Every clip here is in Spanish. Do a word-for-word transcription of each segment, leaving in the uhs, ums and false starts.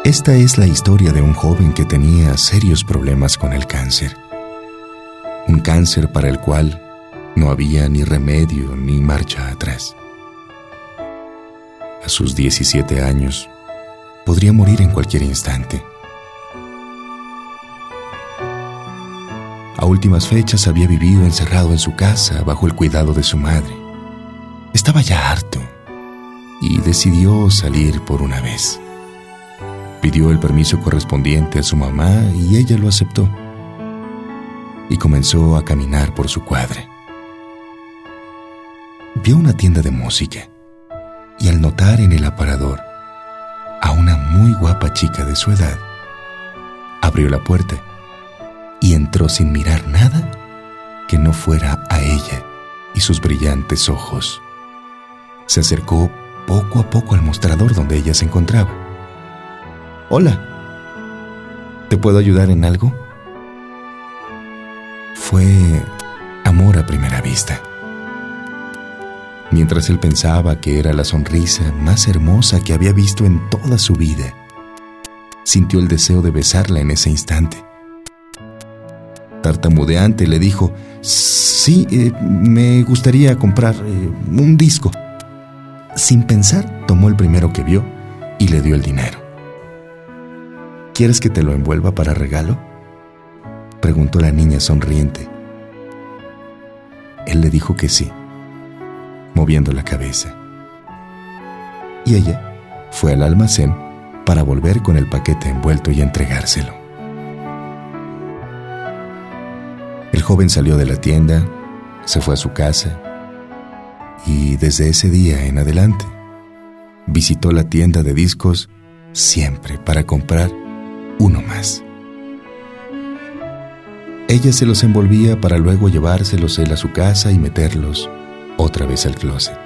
Esta es la historia de un joven que tenía serios problemas con el cáncer. Un cáncer para el cual no había ni remedio ni marcha atrás. A sus diecisiete años, podría morir en cualquier instante. A últimas fechas había vivido encerrado en su casa bajo el cuidado de su madre. Estaba ya harto y decidió salir por una vez. Pidió el permiso correspondiente a su mamá y ella lo aceptó. Y comenzó a caminar por su cuadra. Vio una tienda de música y al notar en el aparador a una muy guapa chica de su edad, abrió la puerta y entró sin mirar nada que no fuera a ella y sus brillantes ojos. Se acercó poco a poco al mostrador donde ella se encontraba. «Hola, ¿te puedo ayudar en algo?» Fue amor a primera vista. Mientras él pensaba que era la sonrisa más hermosa que había visto en toda su vida, sintió el deseo de besarla en ese instante. Tartamudeante le dijo: «Sí, eh, me gustaría comprar eh, un disco». Sin pensar, tomó el primero que vio y le dio el dinero. «¿Quieres que te lo envuelva para regalo?», preguntó la niña sonriente. Él le dijo que sí, moviendo la cabeza. Y ella fue al almacén para volver con el paquete envuelto y entregárselo. El joven salió de la tienda, se fue a su casa y desde ese día en adelante visitó la tienda de discos siempre para comprar uno más. Ella se los envolvía para luego llevárselos él a su casa y meterlos otra vez al closet.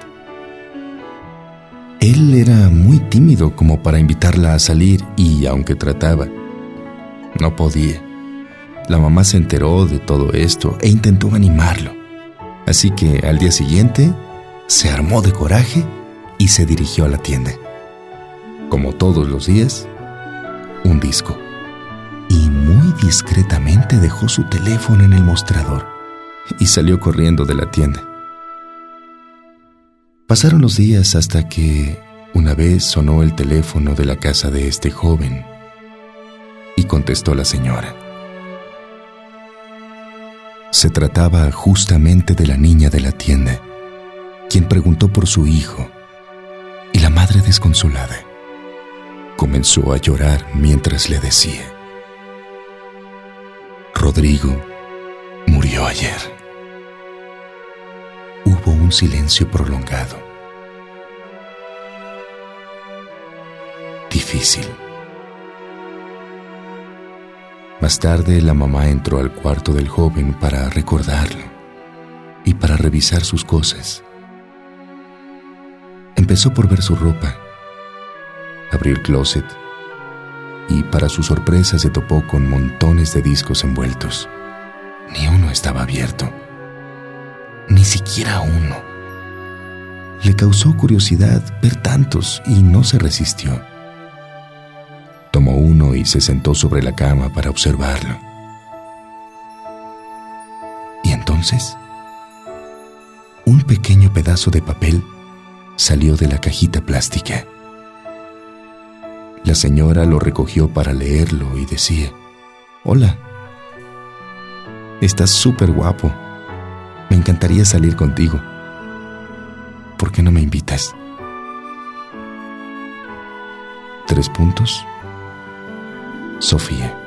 Él era muy tímido como para invitarla a salir y, aunque trataba, no podía. La mamá se enteró de todo esto e intentó animarlo. Así que al día siguiente se armó de coraje y se dirigió a la tienda. Como todos los días, un disco. Y muy discretamente dejó su teléfono en el mostrador y salió corriendo de la tienda. Pasaron los días hasta que una vez sonó el teléfono de la casa de este joven y contestó la señora. Se trataba justamente de la niña de la tienda, quien preguntó por su hijo, y la madre desconsolada comenzó a llorar mientras le decía: «Rodrigo murió ayer». Hubo un silencio prolongado. Difícil. Más tarde, la mamá entró al cuarto del joven para recordarlo y para revisar sus cosas. Empezó por ver su ropa. Abrió el closet y para su sorpresa se topó con montones de discos envueltos. Ni uno estaba abierto. Ni siquiera uno. Le causó curiosidad ver tantos y no se resistió. Tomó uno y se sentó sobre la cama para observarlo. Y entonces, un pequeño pedazo de papel salió de la cajita plástica. La señora lo recogió para leerlo y decía: «Hola, estás súper guapo. Me encantaría salir contigo. ¿Por qué no me invitas?» Tres puntos. Sofía.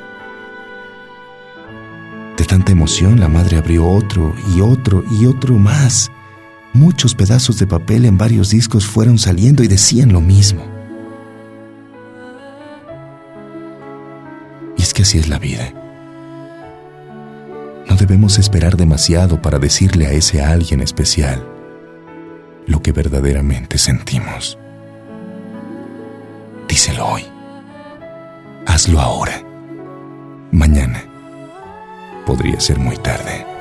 De tanta emoción, la madre abrió otro y otro y otro más. Muchos pedazos de papel en varios discos fueron saliendo y decían lo mismo. Y es que así es la vida. No debemos esperar demasiado para decirle a ese alguien especial lo que verdaderamente sentimos. Díselo hoy. Hazlo ahora. Mañana podría ser muy tarde.